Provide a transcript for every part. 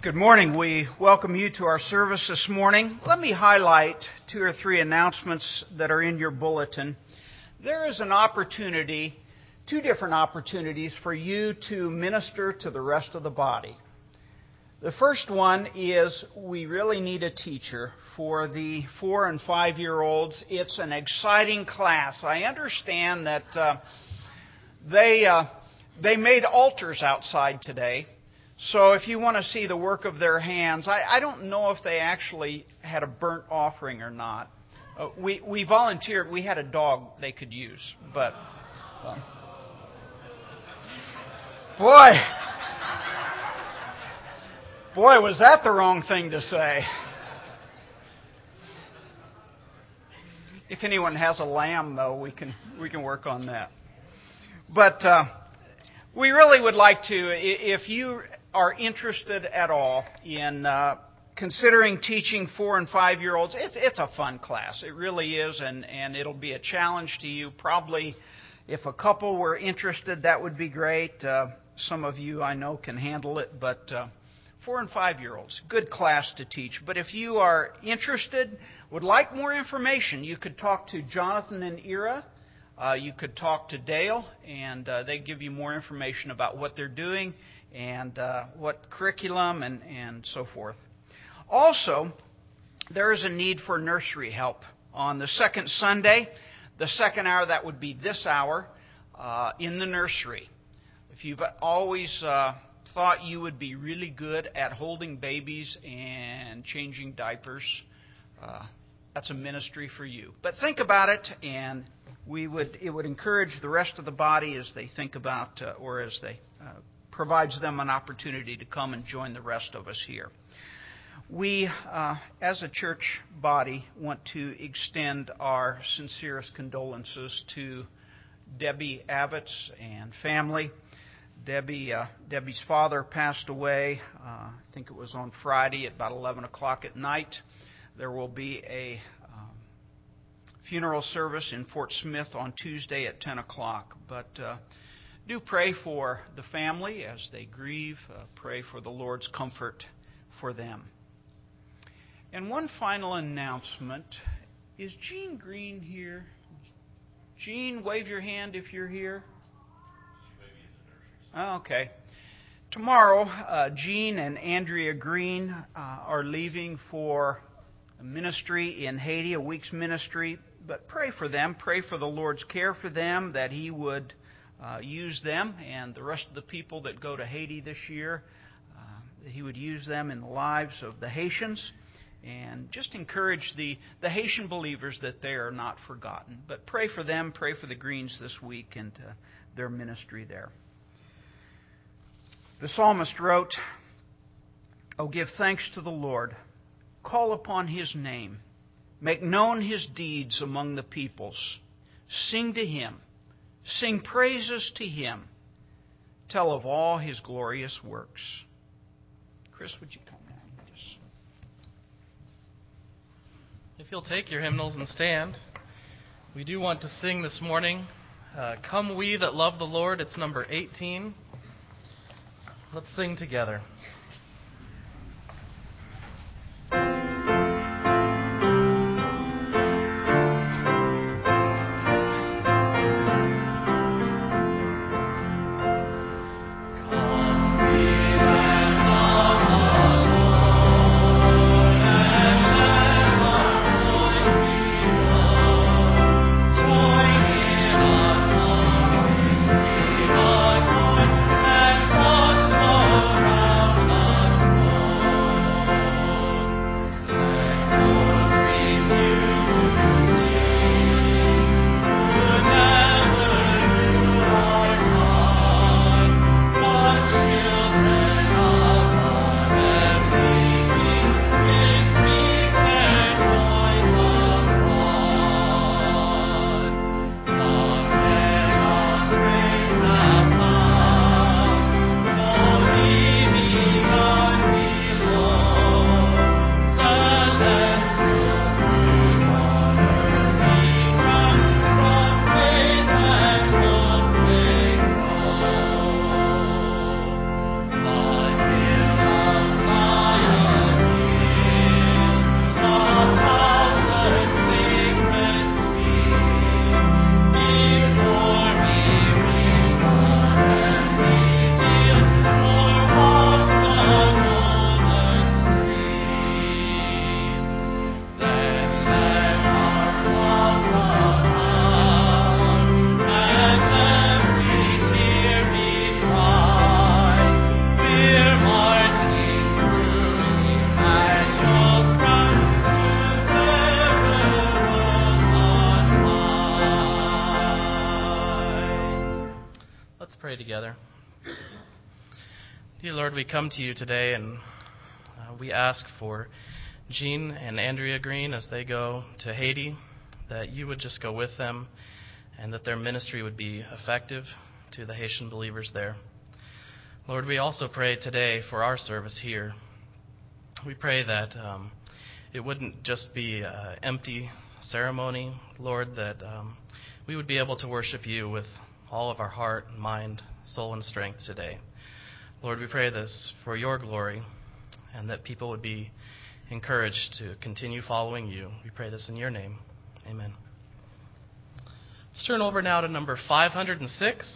Good morning. We welcome you to our service this morning. Let me highlight 2 or 3 announcements that are in your bulletin. There is an opportunity, 2 different opportunities for you to minister to the rest of the body. The first one is we really need a teacher for the 4 and 5-year-olds. It's an exciting class. I understand that they made altars outside today. So if you want to see the work of their hands, I don't know if they actually had a burnt offering or not. We volunteered. We had a dog they could use. But, boy, was that the wrong thing to say. If anyone has a lamb, though, we can work on that. But we really would like to, if you are interested at all in considering teaching 4 and 5-year-olds, it's a fun class. It really is, and it'll be a challenge to you. Probably if a couple were interested, that would be great. Some of you I know can handle it, but 4 and 5-year-olds, good class to teach. But if you are interested, would like more information, you could talk to Jonathan and Ira. You could talk to Dale, and they give you more information about what they're doing and what curriculum and so forth. Also, there is a need for nursery help. On the second Sunday, the second hour, that would be this hour, in the nursery. If you've always thought you would be really good at holding babies and changing diapers, that's a ministry for you. But think about it, and it would encourage the rest of the body as they think about, or as they provides them an opportunity to come and join the rest of us here. We, as a church body, want to extend our sincerest condolences to Debbie Abbott's and family. Debbie's father passed away, I think it was on Friday at about 11 o'clock at night. There will be a funeral service in Fort Smith on Tuesday at 10 o'clock. But do pray for the family as they grieve. Pray for the Lord's comfort for them. And one final announcement. Is Jean Green here? Jean, wave your hand if you're here. Oh, okay. Tomorrow, Jean and Andrea Green are leaving for a ministry in Haiti, a week's ministry. But pray for them. Pray for the Lord's care for them, that He would use them and the rest of the people that go to Haiti this year, that He would use them in the lives of the Haitians, and just encourage the Haitian believers that they are not forgotten. But pray for them, pray for the Greens this week and their ministry there. The psalmist wrote, "Oh, give thanks to the Lord, call upon His name, make known His deeds among the peoples, sing to Him, sing praises to Him, tell of all His glorious works." Chris, would you come down? If you'll take your hymnals and stand, we do want to sing this morning, "Come We That Love the Lord." It's number 18. Let's sing together. Around Dear Lord, we come to you today and we ask for Jean and Andrea Green as they go to Haiti, that you would just go with them and that their ministry would be effective to the Haitian believers there. Lord, we also pray today for our service here. We pray that it wouldn't just be an empty ceremony, Lord, that we would be able to worship you with all of our heart, mind, soul, and strength today. Lord, we pray this for your glory and that people would be encouraged to continue following you. We pray this in your name. Amen. Let's turn over now to number 506.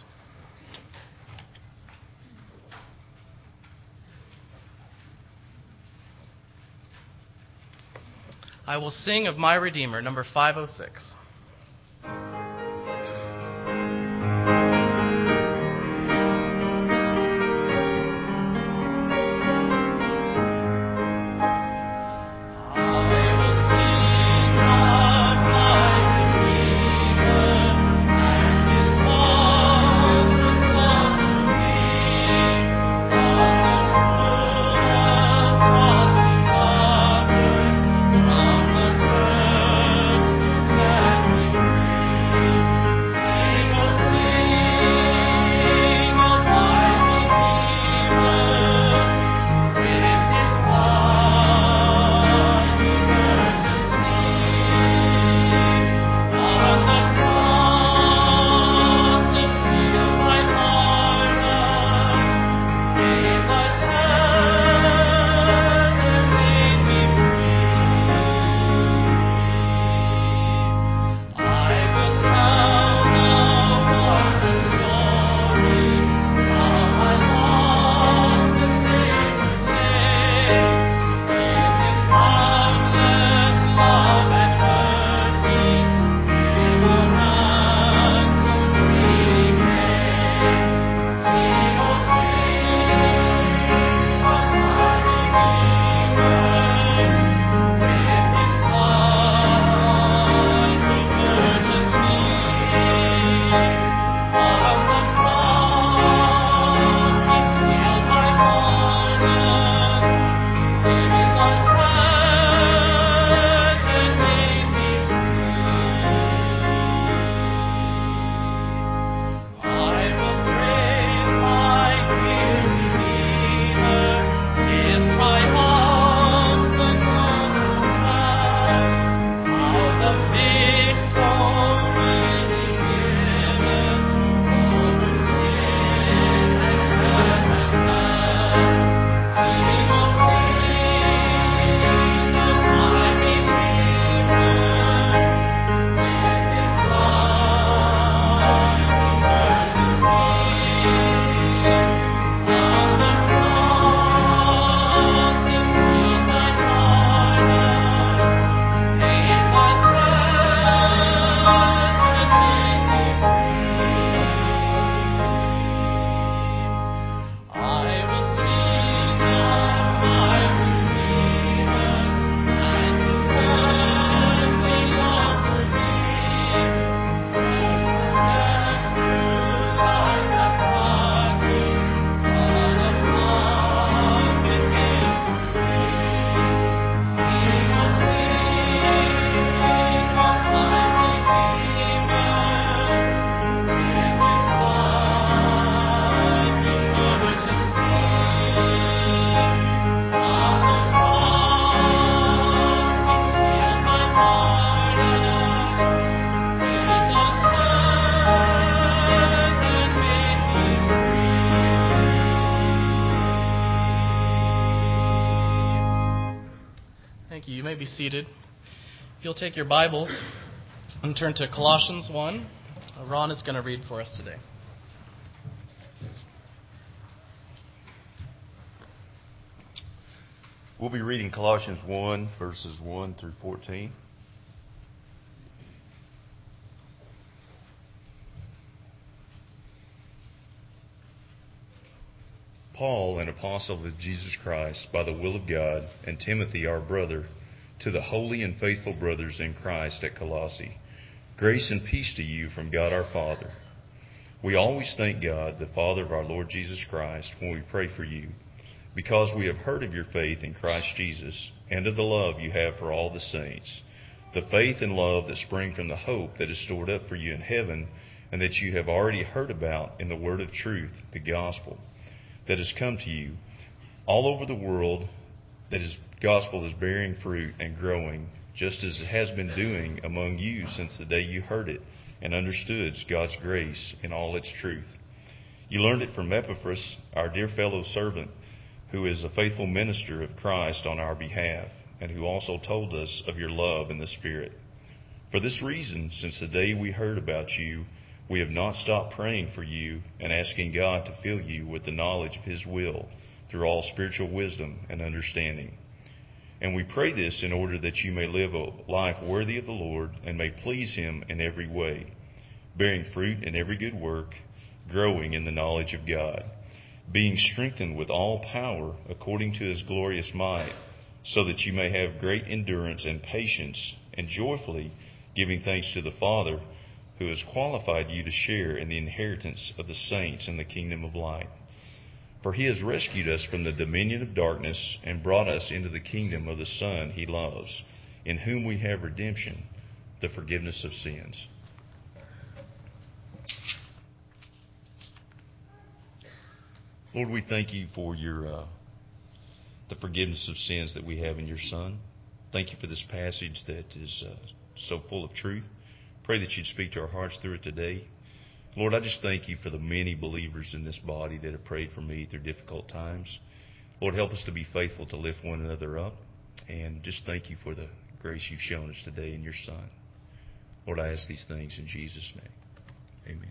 I will sing of my Redeemer, number 506. Thank you. You may be seated. If you'll take your Bibles and turn to Colossians 1. Ron is going to read for us today. We'll be reading Colossians 1, verses 1 through 14. Paul, an apostle of Jesus Christ, by the will of God, and Timothy, our brother, to the holy and faithful brothers in Christ at Colossae, grace and peace to you from God our Father. We always thank God, the Father of our Lord Jesus Christ, when we pray for you, because we have heard of your faith in Christ Jesus and of the love you have for all the saints, the faith and love that spring from the hope that is stored up for you in heaven and that you have already heard about in the word of truth, the gospel, that has come to you all over the world, that his gospel is bearing fruit and growing, just as it has been doing among you since the day you heard it and understood God's grace in all its truth. You learned it from Epaphras, our dear fellow servant, who is a faithful minister of Christ on our behalf, and who also told us of your love in the Spirit. For this reason, since the day we heard about you, we have not stopped praying for you and asking God to fill you with the knowledge of his will through all spiritual wisdom and understanding. And we pray this in order that you may live a life worthy of the Lord and may please him in every way, bearing fruit in every good work, growing in the knowledge of God, being strengthened with all power according to his glorious might, so that you may have great endurance and patience, and joyfully giving thanks to the Father, who has qualified you to share in the inheritance of the saints in the kingdom of light. For he has rescued us from the dominion of darkness and brought us into the kingdom of the Son he loves, in whom we have redemption, the forgiveness of sins. Lord, we thank you for the forgiveness of sins that we have in your Son. Thank you for this passage that is so full of truth. Pray that you'd speak to our hearts through it today. Lord, I just thank you for the many believers in this body that have prayed for me through difficult times. Lord, help us to be faithful to lift one another up. And just thank you for the grace you've shown us today in your Son. Lord, I ask these things in Jesus' name. Amen.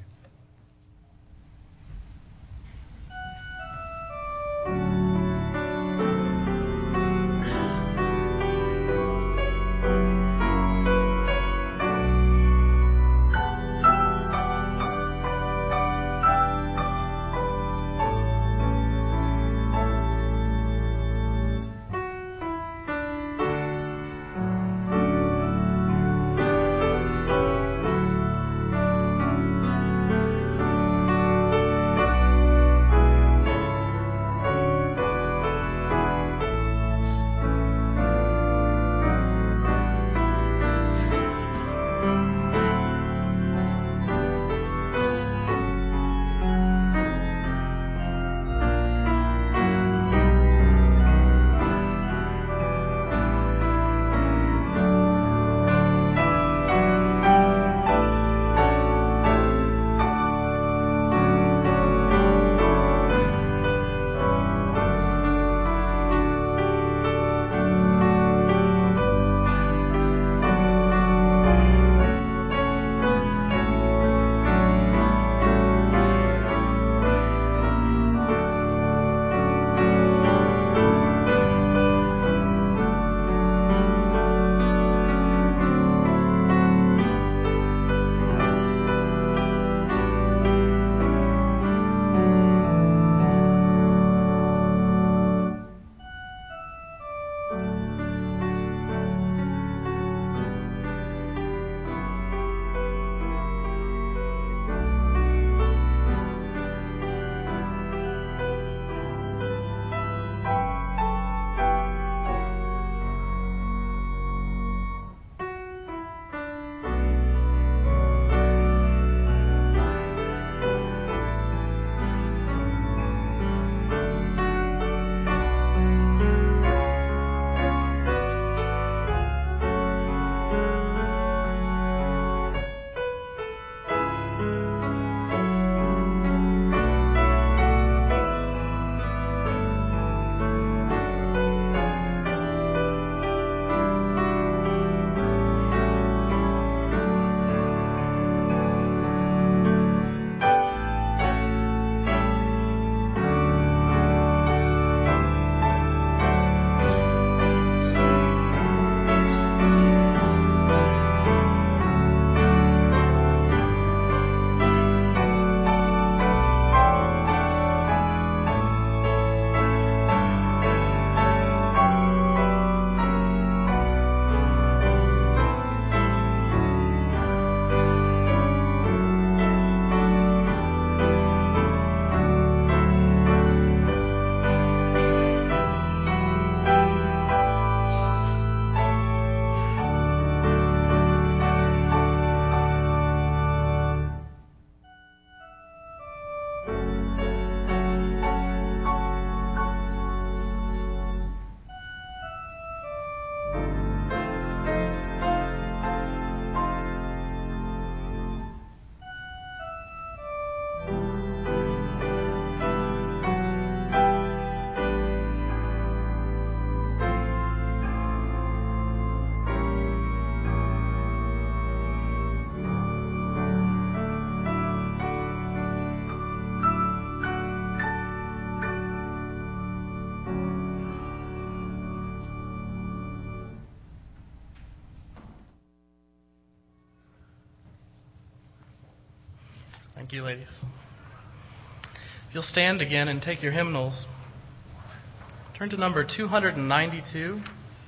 Thank you, ladies. If you'll stand again and take your hymnals, turn to number 292.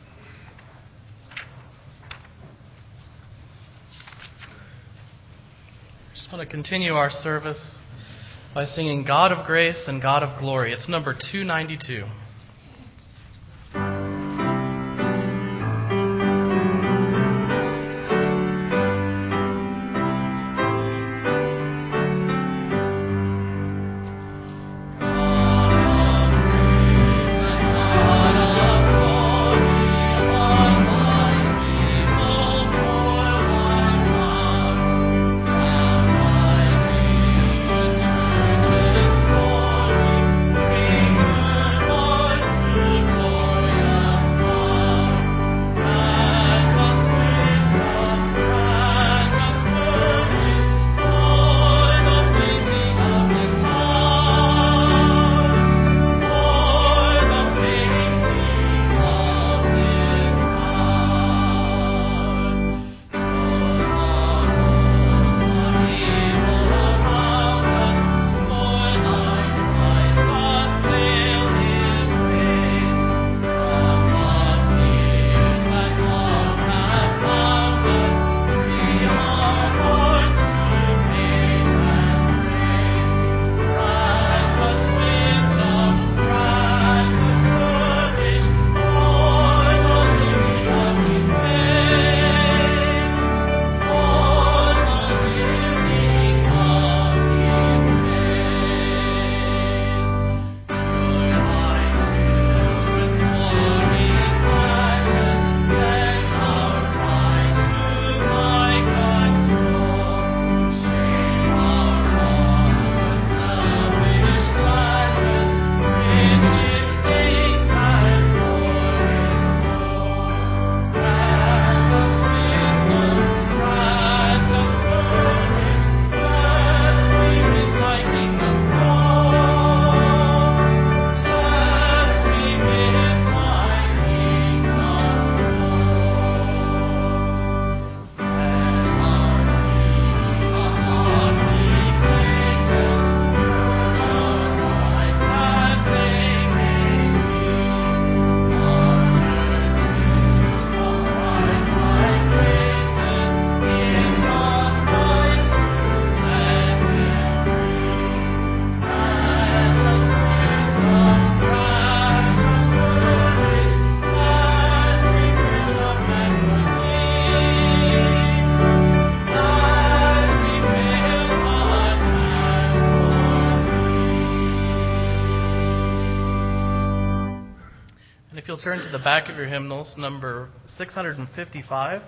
Just want to continue our service by singing God of Grace and God of Glory. It's number 292. If you'll turn to the back of your hymnals, number 655.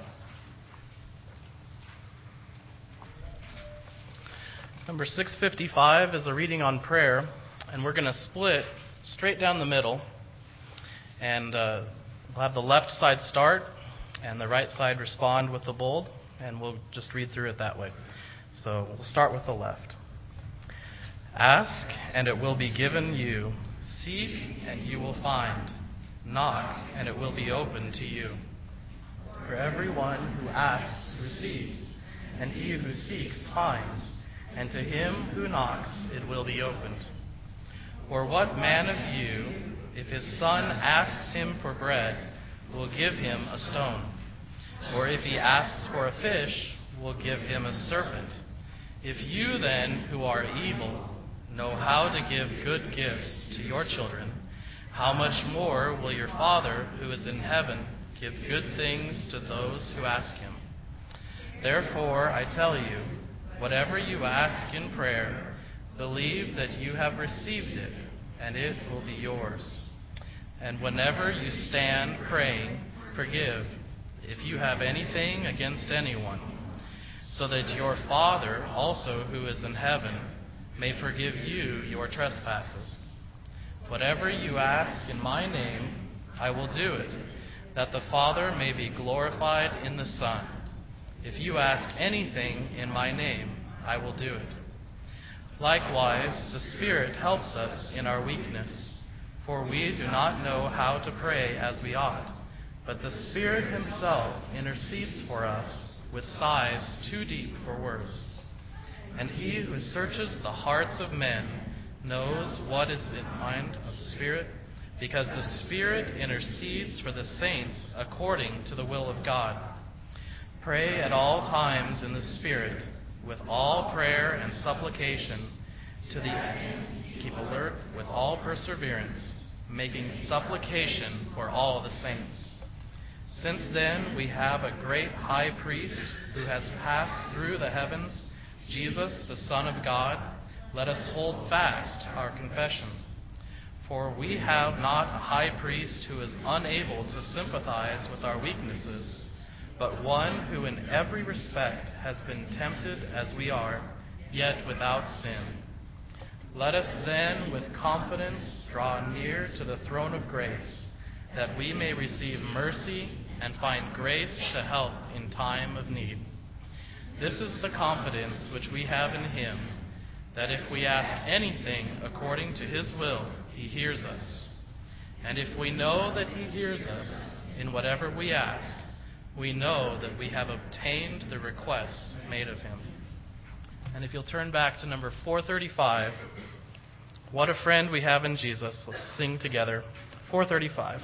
Number 655 is a reading on prayer, and we're going to split straight down the middle, and we'll have the left side start and the right side respond with the bold, and we'll just read through it that way. So we'll start with the left. Ask, and it will be given you. Seek, and you will find. Knock, and it will be opened to you. For everyone who asks receives, and he who seeks finds, and to him who knocks it will be opened. Or what man of you, if his son asks him for bread, will give him a stone? Or if he asks for a fish, will give him a serpent? If you then, who are evil, know how to give good gifts to your children, how much more will your Father who is in heaven give good things to those who ask him? Therefore, I tell you, whatever you ask in prayer, believe that you have received it, and it will be yours. And whenever you stand praying, forgive, if you have anything against anyone, so that your Father also who is in heaven may forgive you your trespasses. Whatever you ask in my name, I will do it, that the Father may be glorified in the Son. If you ask anything in my name, I will do it. Likewise, the Spirit helps us in our weakness, for we do not know how to pray as we ought, but the Spirit himself intercedes for us with sighs too deep for words. And he who searches the hearts of men knows what is in the mind of the Spirit, because the Spirit intercedes for the saints according to the will of God. Pray at all times in the Spirit, with all prayer and supplication, to the end keep alert with all perseverance, making supplication for all the saints. Since then we have a great high priest who has passed through the heavens, Jesus, the Son of God. Let us hold fast our confession. For we have not a high priest who is unable to sympathize with our weaknesses, but one who in every respect has been tempted as we are, yet without sin. Let us then with confidence draw near to the throne of grace, that we may receive mercy and find grace to help in time of need. This is the confidence which we have in him, that if we ask anything according to his will, he hears us. And if we know that he hears us in whatever we ask, we know that we have obtained the requests made of him. And if you'll turn back to number 435, What a Friend We Have in Jesus. Let's sing together. 435.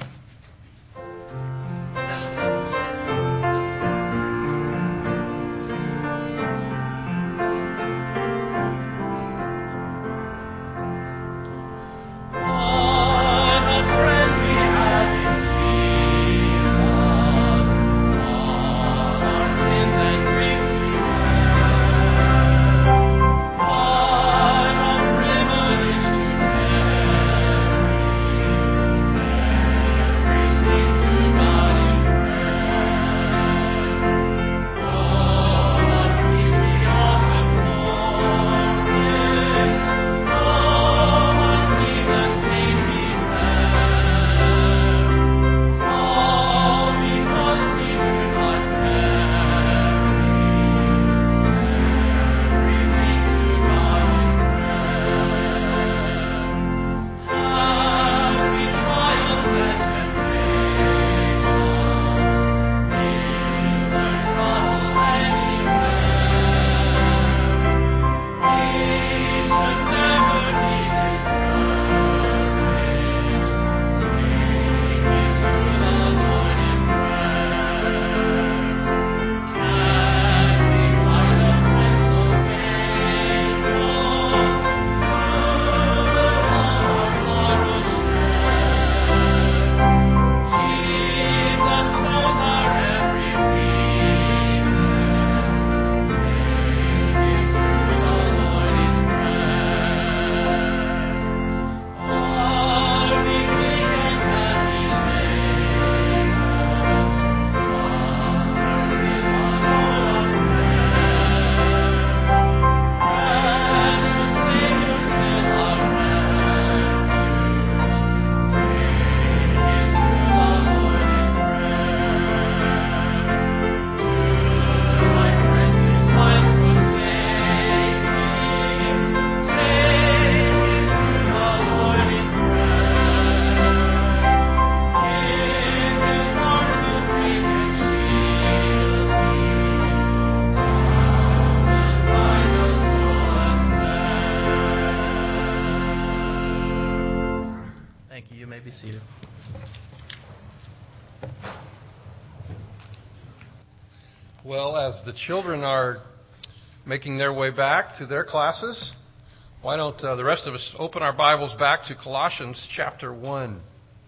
Be seated. Well, as the children are making their way back to their classes, why don't the rest of us open our Bibles back to Colossians chapter 1.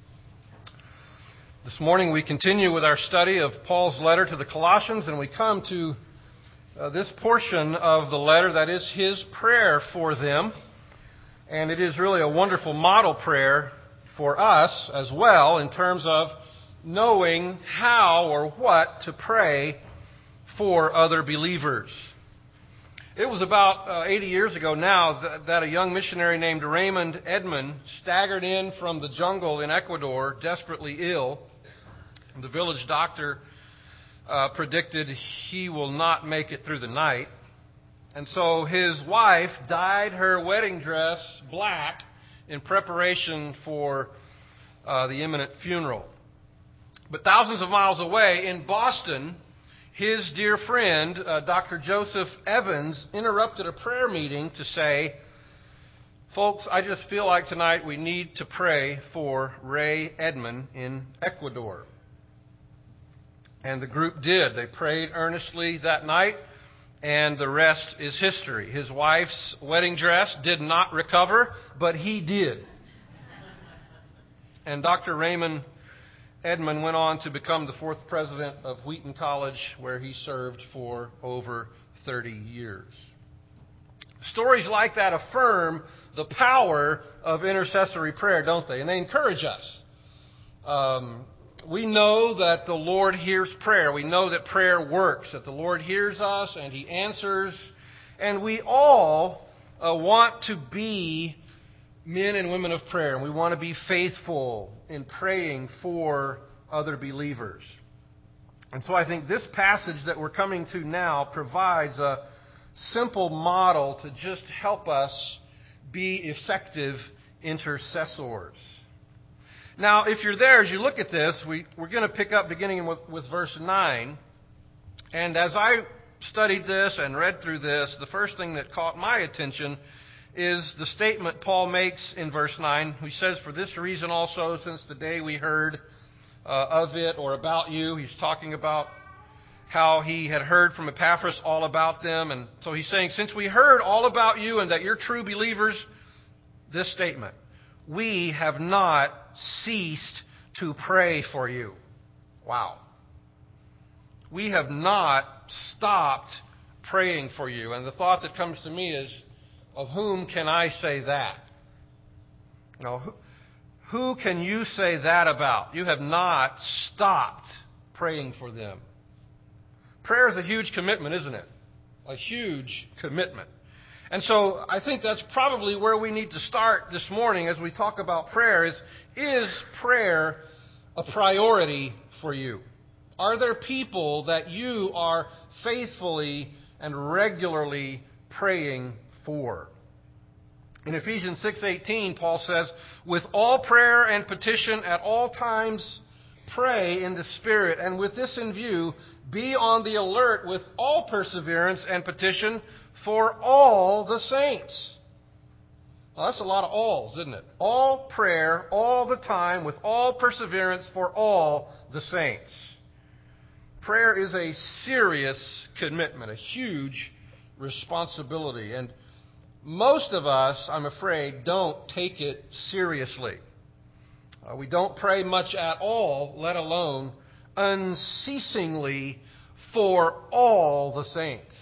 This morning we continue with our study of Paul's letter to the Colossians, and we come to this portion of the letter that is his prayer for them. And it is really a wonderful model prayer for us as well in terms of knowing how or what to pray for other believers. It was about 80 years ago now that a young missionary named Raymond Edman staggered in from the jungle in Ecuador, desperately ill. The village doctor predicted he will not make it through the night. And so his wife dyed her wedding dress black in preparation for the imminent funeral. But thousands of miles away in Boston, his dear friend, Dr. Joseph Evans, interrupted a prayer meeting to say, "Folks, I just feel like tonight we need to pray for Ray Edmond in Ecuador." And the group did. They prayed earnestly that night, and the rest is history. His wife's wedding dress did not recover, but he did. And Dr. Raymond Edmond went on to become the 4th president of Wheaton College, where he served for over 30 years. Stories like that affirm the power of intercessory prayer, don't they? And they encourage us. We know that the Lord hears prayer. We know that prayer works, that the Lord hears us and He answers. And we all want to be men and women of prayer, and we want to be faithful in praying for other believers. And so I think this passage that we're coming to now provides a simple model to just help us be effective intercessors. Now, if you're there, as you look at this, we're going to pick up beginning with verse 9. And as I studied this and read through this, the first thing that caught my attention is the statement Paul makes in verse 9. He says, "For this reason also, since the day we heard of it," or about you. He's talking about how he had heard from Epaphras all about them. And so he's saying, since we heard all about you and that you're true believers, this statement, "We have not ceased to pray for you." Wow. We have not stopped praying for you. And the thought that comes to me is, of whom can I say that? Now, who can you say that about? You have not stopped praying for them. Prayer is a huge commitment, isn't it? A huge commitment. And so I think that's probably where we need to start this morning as we talk about prayer is prayer a priority for you? Are there people that you are faithfully and regularly praying for? In Ephesians 6:18, Paul says, "With all prayer and petition at all times, pray in the Spirit, and with this in view, be on the alert with all perseverance and petition for all the saints." Well, that's a lot of alls, isn't it? All prayer, all the time, with all perseverance for all the saints. Prayer is a serious commitment, a huge responsibility. And most of us, I'm afraid, don't take it seriously. We don't pray much at all, let alone unceasingly for all the saints.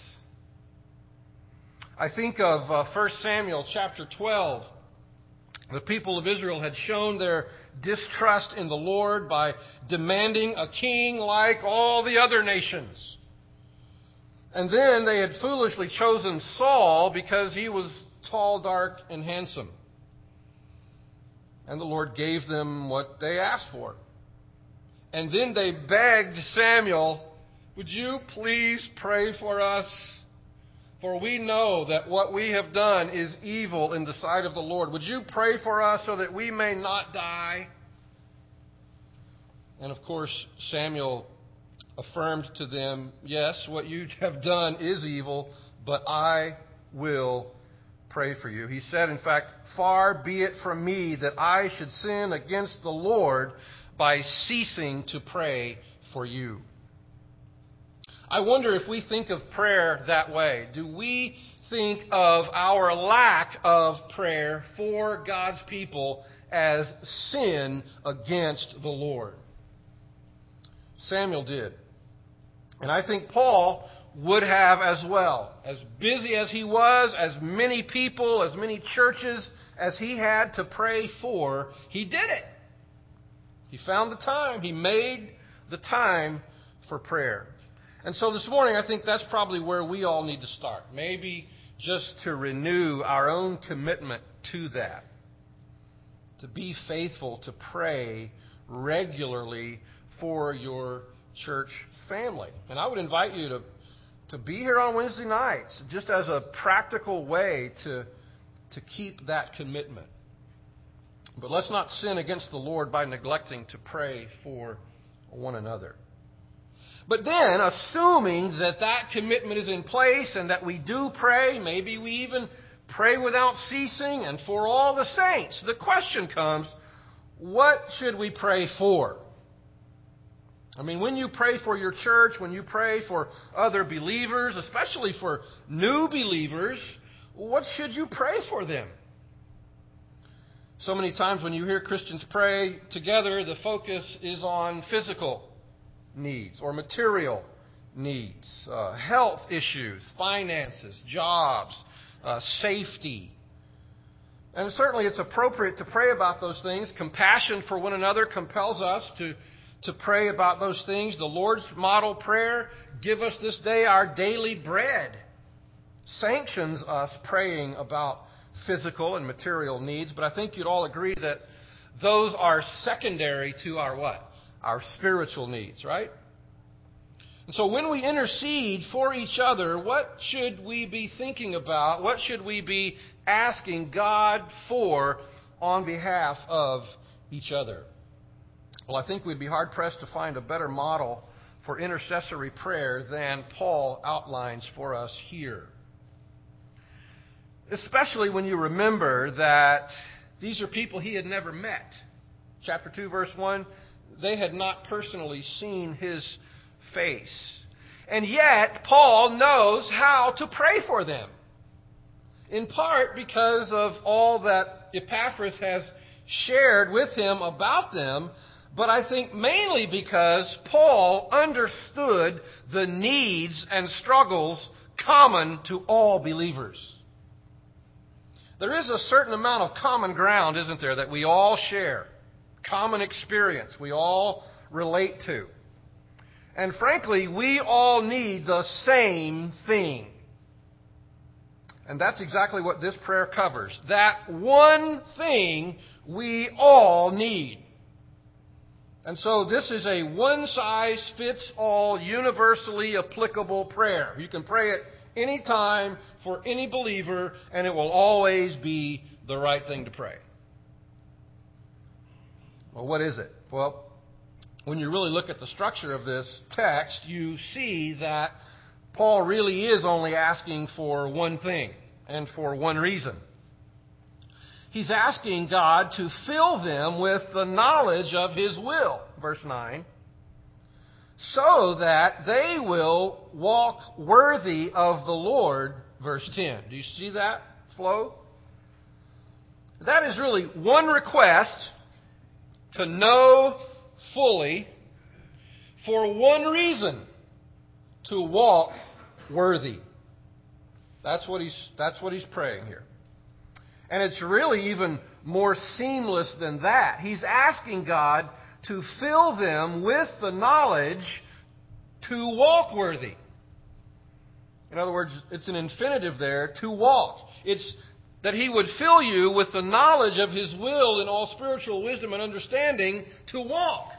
I think of 1 Samuel chapter 12. The people of Israel had shown their distrust in the Lord by demanding a king like all the other nations. And then they had foolishly chosen Saul because he was tall, dark, and handsome. And the Lord gave them what they asked for. And then they begged Samuel, "Would you please pray for us? For we know that what we have done is evil in the sight of the Lord. Would you pray for us so that we may not die?" And of course, Samuel affirmed to them, "Yes, what you have done is evil, but I will pray for you." He said, in fact, "Far be it from me that I should sin against the Lord by ceasing to pray for you." I wonder if we think of prayer that way. Do we think of our lack of prayer for God's people as sin against the Lord? Samuel did. And I think Paul would have as well. As busy as he was, as many people, as many churches as he had to pray for, he did it. He found the time. He made the time for prayer. And so this morning, I think that's probably where we all need to start. Maybe just to renew our own commitment to that. To be faithful, to pray regularly for your church family. And I would invite you to be here on Wednesday nights, just as a practical way to keep that commitment. But let's not sin against the Lord by neglecting to pray for one another. But then, assuming that that commitment is in place and that we do pray, maybe we even pray without ceasing and for all the saints, the question comes, what should we pray for? I mean, when you pray for your church, when you pray for other believers, especially for new believers, what should you pray for them? So many times when you hear Christians pray together, the focus is on physical needs or material needs, health issues, finances, jobs, safety. And certainly it's appropriate to pray about those things. Compassion for one another compels us to pray about those things. The Lord's model prayer, give us this day our daily bread, sanctions us praying about physical and material needs. But I think you'd all agree that those are secondary to our what? Our spiritual needs, right? And so when we intercede for each other, what should we be thinking about? What should we be asking God for on behalf of each other? Well, I think we'd be hard-pressed to find a better model for intercessory prayer than Paul outlines for us here. Especially when you remember that these are people he had never met. Chapter 2, verse 1, they had not personally seen his face. And yet, Paul knows how to pray for them. In part because of all that Epaphras has shared with him about them, but I think mainly because Paul understood the needs and struggles common to all believers. There is a certain amount of common ground, isn't there, that we all share. Common experience we all relate to. And frankly, we all need the same thing. And that's exactly what this prayer covers. That one thing we all need. And so this is a one-size-fits-all, universally applicable prayer. You can pray it any time for any believer, and it will always be the right thing to pray. Well, what is it? Well, when you really look at the structure of this text, you see that Paul really is only asking for one thing, and for one reason. He's asking God to fill them with the knowledge of His will, verse 9, so that they will walk worthy of the Lord, verse 10. Do you see that flow? That is really one request to know fully for one reason, to walk worthy. That's what he's praying here. And it's really even more seamless than that. He's asking God to fill them with the knowledge to walk worthy. In other words, it's an infinitive there, to walk. It's that He would fill you with the knowledge of His will in all spiritual wisdom and understanding to walk.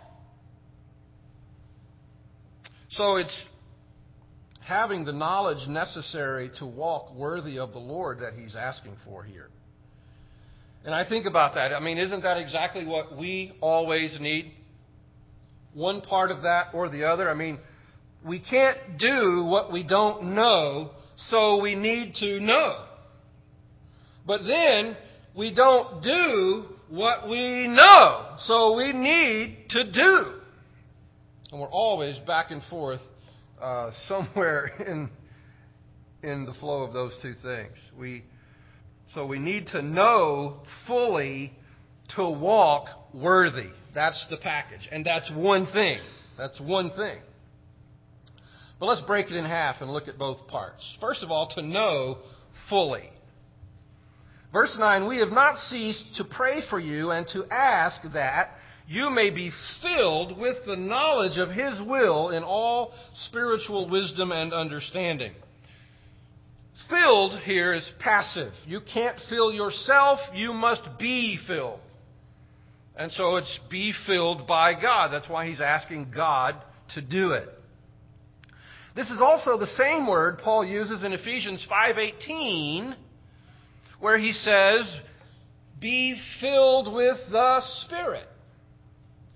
So it's having the knowledge necessary to walk worthy of the Lord that He's asking for here. And I think about that. I mean, isn't that exactly what we always need? One part of that or the other. I mean, we can't do what we don't know, so we need to know. But then we don't do what we know, so we need to do. And we're always back and forth somewhere in the flow of those two things. So we need to know fully to walk worthy. That's the package. And that's one thing. That's one thing. But let's break it in half and look at both parts. First of all, to know fully. Verse 9, we have not ceased to pray for you and to ask that you may be filled with the knowledge of His will in all spiritual wisdom and understanding. Filled here is passive. You can't fill yourself, you must be filled. And so it's be filled by God. That's why he's asking God to do it. This is also the same word Paul uses in Ephesians 5:18, where he says, be filled with the Spirit.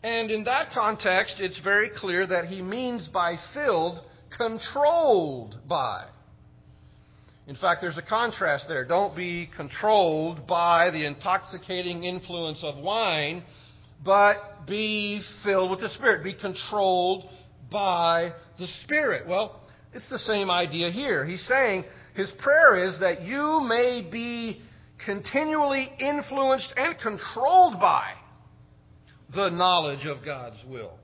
And in that context, it's very clear that he means by filled, controlled by. In fact, there's a contrast there. Don't be controlled by the intoxicating influence of wine, but be filled with the Spirit. Be controlled by the Spirit. Well, it's the same idea here. He's saying his prayer is that you may be continually influenced and controlled by the knowledge of God's will.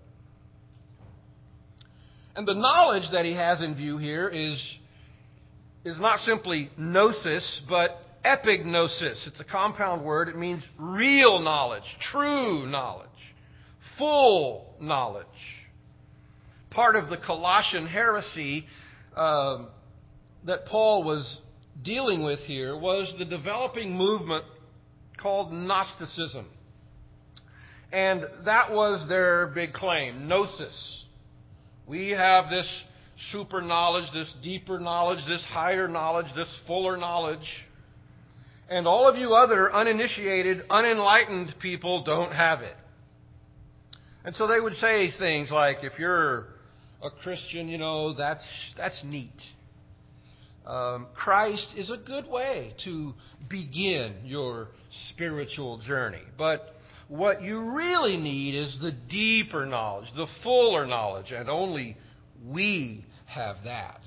And the knowledge that he has in view here is not simply gnosis, but epignosis. It's a compound word. It means real knowledge, true knowledge, full knowledge. Part of the Colossian heresy that Paul was dealing with here was the developing movement called Gnosticism. And that was their big claim, gnosis. We have this super knowledge, this deeper knowledge, this higher knowledge, this fuller knowledge. And all of you other uninitiated, unenlightened people don't have it. And so they would say things like, if you're a Christian, that's neat. Christ is a good way to begin your spiritual journey. But what you really need is the deeper knowledge, the fuller knowledge, and only we have that.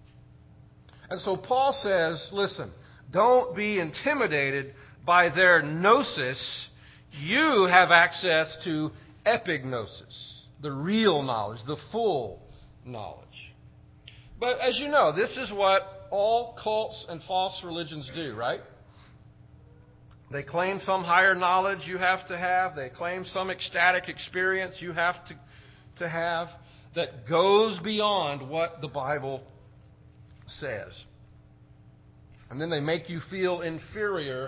And so Paul says, listen, don't be intimidated by their gnosis. You have access to epignosis, the real knowledge, the full knowledge. But as you know, this is what all cults and false religions do, right? They claim some higher knowledge you have to have. They claim some ecstatic experience you have to have that goes beyond what the Bible says. And then they make you feel inferior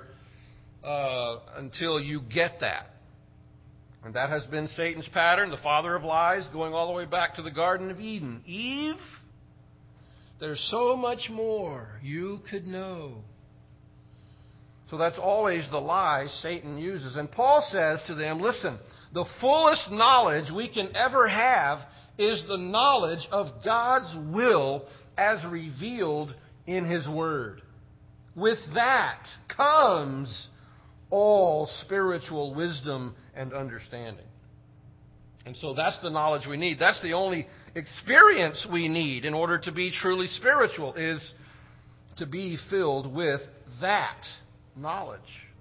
until you get that. And that has been Satan's pattern, the father of lies, going all the way back to the Garden of Eden. Eve, there's so much more you could know. So that's always the lie Satan uses. And Paul says to them, listen, the fullest knowledge we can ever have is the knowledge of God's will as revealed in His Word. With that comes all spiritual wisdom and understanding. And so that's the knowledge we need. That's the only experience we need in order to be truly spiritual, is to be filled with that knowledge.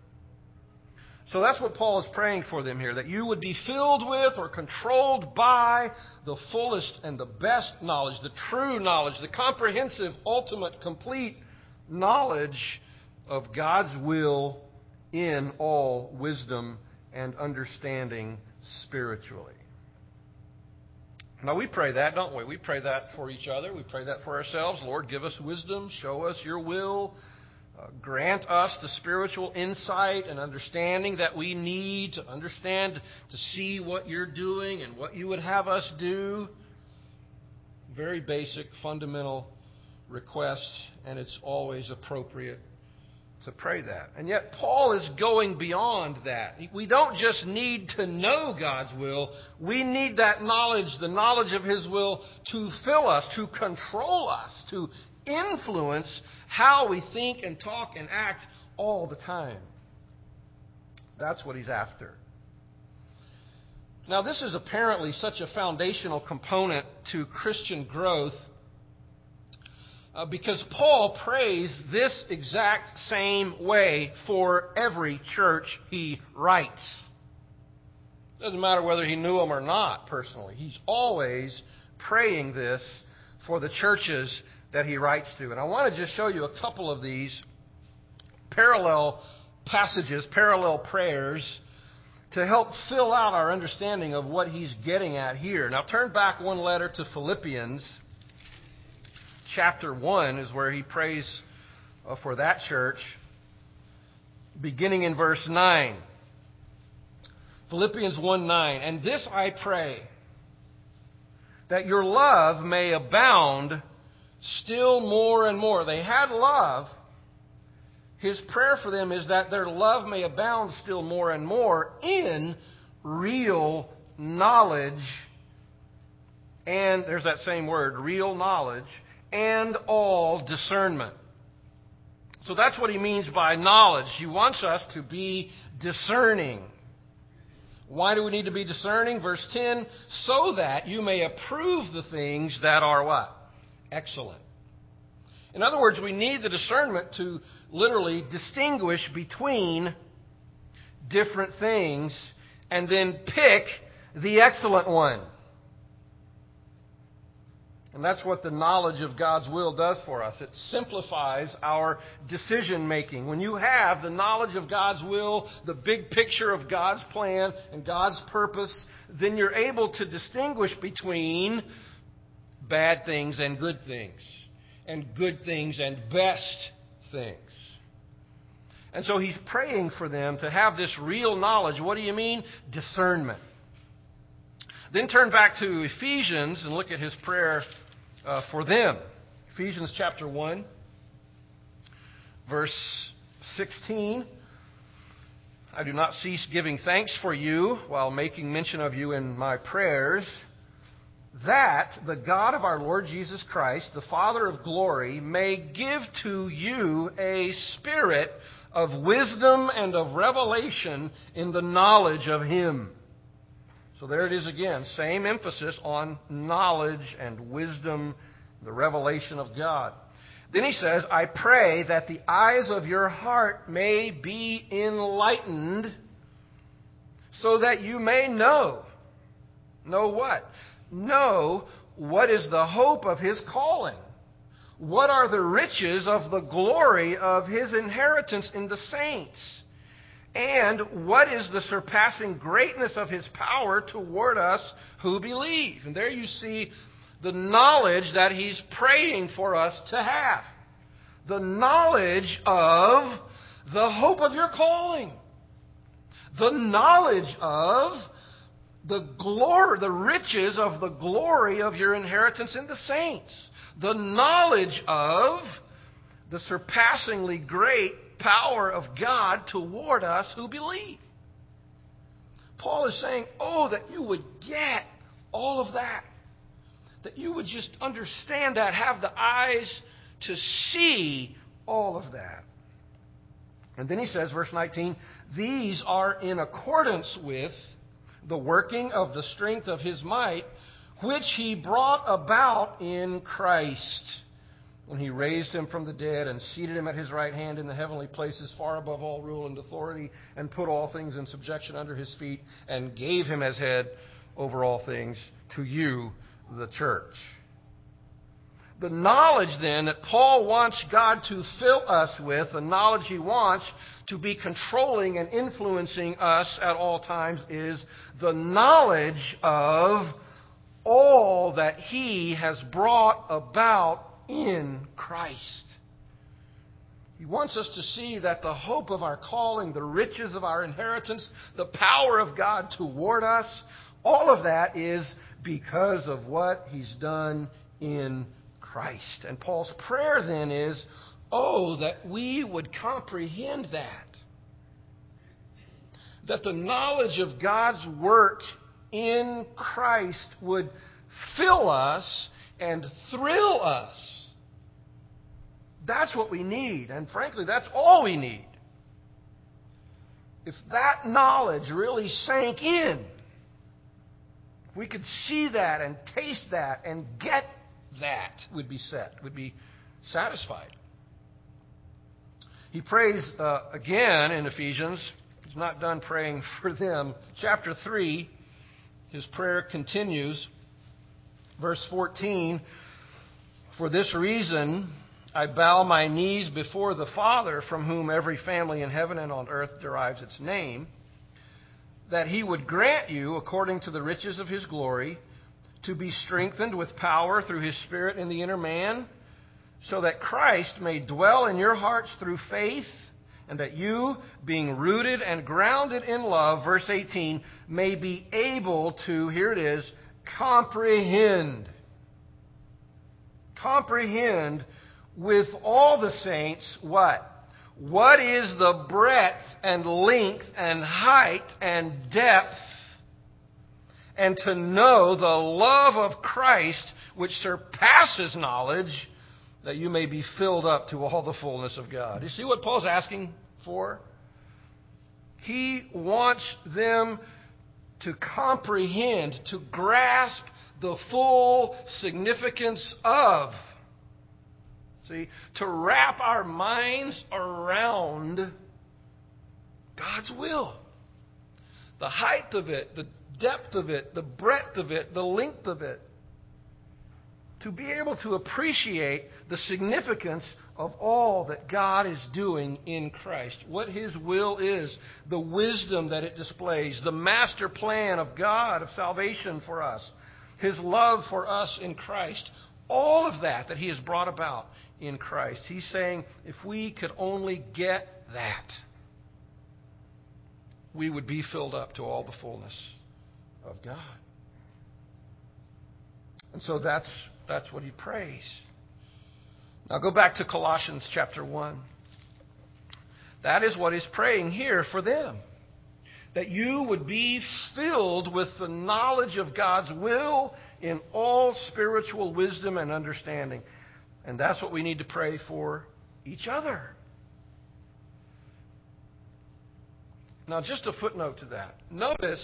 So that's what Paul is praying for them here, that you would be filled with or controlled by the fullest and the best knowledge, the true knowledge, the comprehensive, ultimate, complete knowledge of God's will in all wisdom and understanding spiritually. Now we pray that, don't we? We pray that for each other. We pray that for ourselves. Lord, give us wisdom. Show us your will. Grant us the spiritual insight and understanding that we need to understand, to see what you're doing and what you would have us do. Very basic, fundamental request, and it's always appropriate to pray that. And yet Paul is going beyond that. We don't just need to know God's will. We need that knowledge, the knowledge of His will, to fill us, to control us, to influence how we think and talk and act all the time. That's what he's after. Now, this is apparently such a foundational component to Christian growth because Paul prays this exact same way for every church he writes. Doesn't matter whether he knew them or not personally. He's always praying this for the churches that he writes to. And I want to just show you a couple of these parallel passages, parallel prayers, to help fill out our understanding of what he's getting at here. Now turn back one letter to Philippians. Chapter 1 is where he prays for that church, beginning in verse 9. Philippians 1:9. And this I pray, that your love may abound still more and more. They had love. His prayer for them is that their love may abound still more and more in real knowledge, and there's that same word, real knowledge, and all discernment. So that's what he means by knowledge. He wants us to be discerning. Why do we need to be discerning? Verse 10, so that you may approve the things that are what? Excellent. In other words, we need the discernment to literally distinguish between different things and then pick the excellent one. And that's what the knowledge of God's will does for us. It simplifies our decision making. When you have the knowledge of God's will, the big picture of God's plan and God's purpose, then you're able to distinguish between bad things and good things, and good things and best things. And so he's praying for them to have this real knowledge. What do you mean? Discernment. Then turn back to Ephesians and look at his prayer for them. Ephesians chapter 1, verse 16. I do not cease giving thanks for you while making mention of you in my prayers, that the God of our Lord Jesus Christ, the Father of glory, may give to you a spirit of wisdom and of revelation in the knowledge of Him. So there it is again, same emphasis on knowledge and wisdom, the revelation of God. Then he says, I pray that the eyes of your heart may be enlightened so that you may know. Know what? Know what is the hope of His calling. What are the riches of the glory of His inheritance in the saints? And what is the surpassing greatness of His power toward us who believe? And there you see the knowledge that he's praying for us to have. The knowledge of the hope of your calling. The knowledge of the glory, the riches of the glory of your inheritance in the saints. The knowledge of the surpassingly great power of God toward us who believe. Paul is saying, oh, that you would get all of that. That you would just understand that, have the eyes to see all of that. And then he says, verse 19, these are in accordance with the working of the strength of His might, which He brought about in Christ, when He raised Him from the dead and seated Him at His right hand in the heavenly places, far above all rule and authority, and put all things in subjection under His feet, and gave Him as head over all things to you, the church. The knowledge then that Paul wants God to fill us with, the knowledge he wants to be controlling and influencing us at all times, is the knowledge of all that He has brought about in Christ. He wants us to see that the hope of our calling, the riches of our inheritance, the power of God toward us, all of that is because of what He's done in Christ. And Paul's prayer then is, oh, that we would comprehend that. That the knowledge of God's work in Christ would fill us and thrill us. That's what we need. And frankly, that's all we need. If that knowledge really sank in, if we could see that and taste that and get that, we'd be set, we'd be satisfied. He prays again in Ephesians. He's not done praying for them. Chapter 3, his prayer continues. Verse 14, for this reason I bow my knees before the Father, from whom every family in heaven and on earth derives its name, that He would grant you, according to the riches of His glory, to be strengthened with power through His Spirit in the inner man, so that Christ may dwell in your hearts through faith, and that you, being rooted and grounded in love, verse 18, may be able to, here it is, comprehend with all the saints what? What is the breadth and length and height and depth and to know the love of Christ, which surpasses knowledge, that you may be filled up to all the fullness of God. You see what Paul's asking for? He wants them to comprehend, to grasp the full significance of. See, to wrap our minds around God's will. The height of it, the depth of it, the breadth of it, the length of it. To be able to appreciate the significance of all that God is doing in Christ. What His will is, the wisdom that it displays, the master plan of God of salvation for us, His love for us in Christ. All of that He has brought about in Christ. He's saying, if we could only get that, we would be filled up to all the fullness of God. And so that's what he prays. Now go back to Colossians chapter 1. That is what he's praying here for them. That you would be filled with the knowledge of God's will in all spiritual wisdom and understanding. And that's what we need to pray for each other. Now, just a footnote to that. Notice,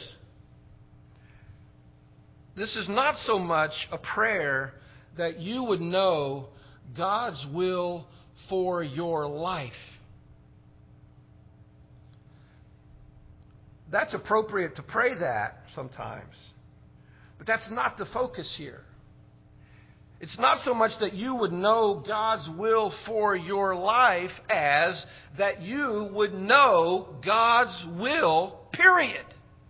this is not so much a prayer that you would know God's will for your life. That's appropriate to pray that sometimes. But that's not the focus here. It's not so much that you would know God's will for your life as that you would know God's will, period.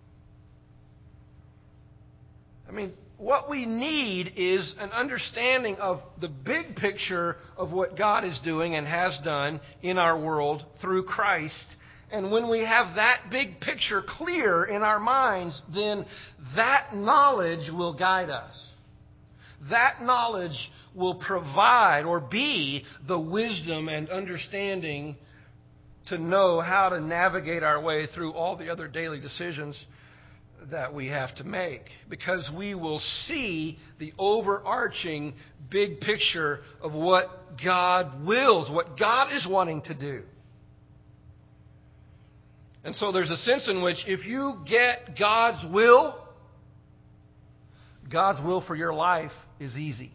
I mean, what we need is an understanding of the big picture of what God is doing and has done in our world through Christ. And when we have that big picture clear in our minds, then that knowledge will guide us. That knowledge will provide or be the wisdom and understanding to know how to navigate our way through all the other daily decisions that we have to make. Because we will see the overarching big picture of what God wills, what God is wanting to do. And so there's a sense in which if you get God's will for your life is easy.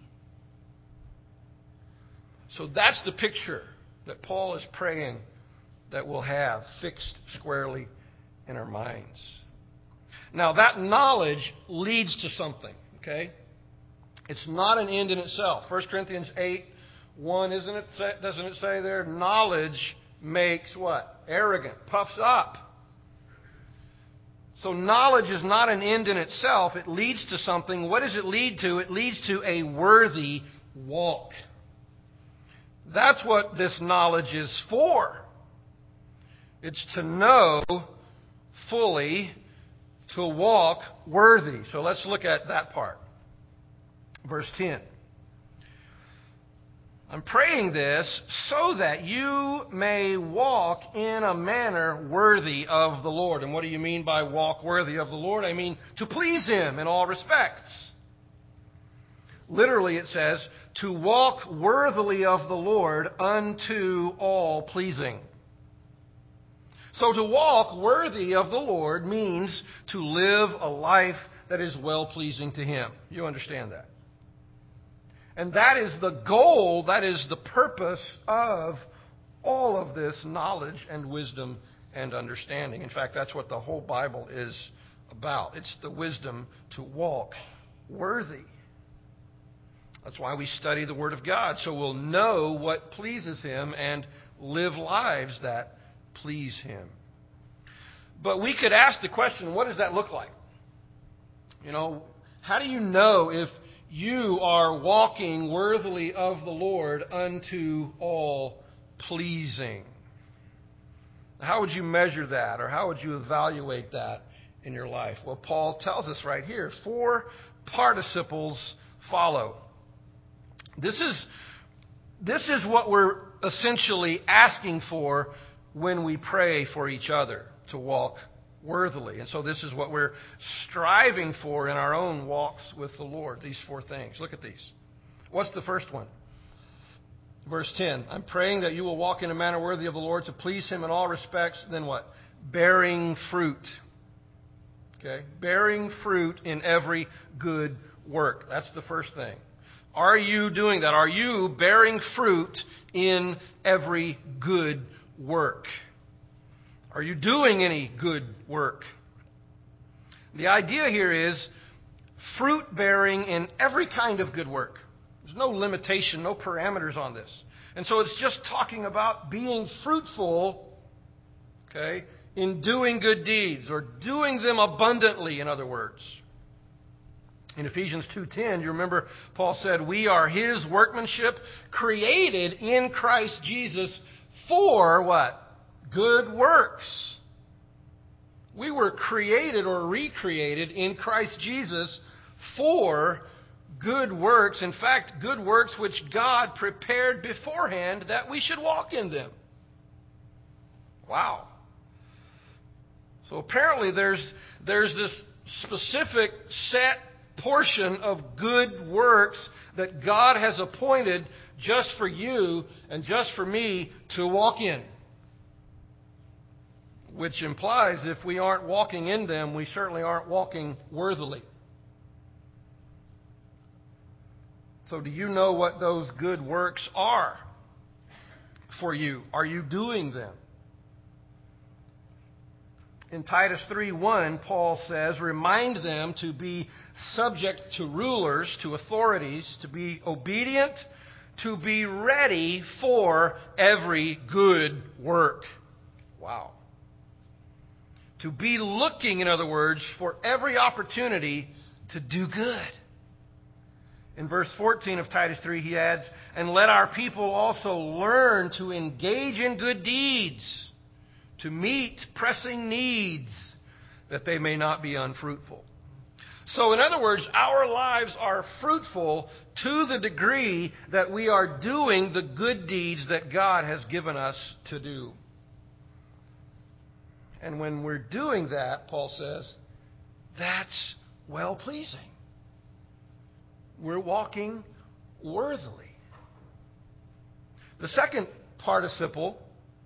So that's the picture that Paul is praying that we'll have fixed squarely in our minds. Now, that knowledge leads to something, okay? It's not an end in itself. 1 Corinthians 8:1, doesn't it say there? Knowledge makes what? Arrogant, puffs up. So knowledge is not an end in itself. It leads to something. What does it lead to? It leads to a worthy walk. That's what this knowledge is for. It's to know fully, to walk worthy. So let's look at that part. Verse 10. I'm praying this so that you may walk in a manner worthy of the Lord. And what do you mean by walk worthy of the Lord? I mean to please Him in all respects. Literally it says, to walk worthily of the Lord unto all pleasing. So to walk worthy of the Lord means to live a life that is well-pleasing to Him. You understand that? And that is the goal, that is the purpose of all of this knowledge and wisdom and understanding. In fact, that's what the whole Bible is about. It's the wisdom to walk worthy. That's why we study the Word of God, so we'll know what pleases Him and live lives that please Him. But we could ask the question, what does that look like? You know, how do you know if you are walking worthily of the Lord unto all pleasing? How would you measure that, or how would you evaluate that in your life? Well, Paul tells us right here, 4 participles follow. This is what we're essentially asking for when we pray for each other to walk worthily. And so this is what we're striving for in our own walks with the Lord, these four things. Look at these. What's the first one? Verse 10, I'm praying that you will walk in a manner worthy of the Lord to please Him in all respects. Then what? Bearing fruit. Okay? Bearing fruit in every good work. That's the first thing. Are you doing that? Are you bearing fruit in every good work? Are you doing any good work? The idea here is fruit bearing in every kind of good work. There's no limitation, no parameters on this. And so it's just talking about being fruitful, okay, in doing good deeds, or doing them abundantly, in other words. In Ephesians 2:10, you remember Paul said, we are His workmanship, created in Christ Jesus for what? Good works. We were created or recreated in Christ Jesus for good works. In fact, good works which God prepared beforehand that we should walk in them. Wow. So apparently there's this specific set portion of good works that God has appointed just for you and just for me to walk in. Which implies if we aren't walking in them, we certainly aren't walking worthily. So do you know what those good works are for you? Are you doing them? In Titus 3:1, Paul says, remind them to be subject to rulers, to authorities, to be obedient, to be ready for every good work. Wow. To be looking, in other words, for every opportunity to do good. In verse 14 of Titus 3, he adds, and let our people also learn to engage in good deeds, to meet pressing needs, that they may not be unfruitful. So, in other words, our lives are fruitful to the degree that we are doing the good deeds that God has given us to do. And when we're doing that, Paul says, that's well-pleasing. We're walking worthily. The second participle,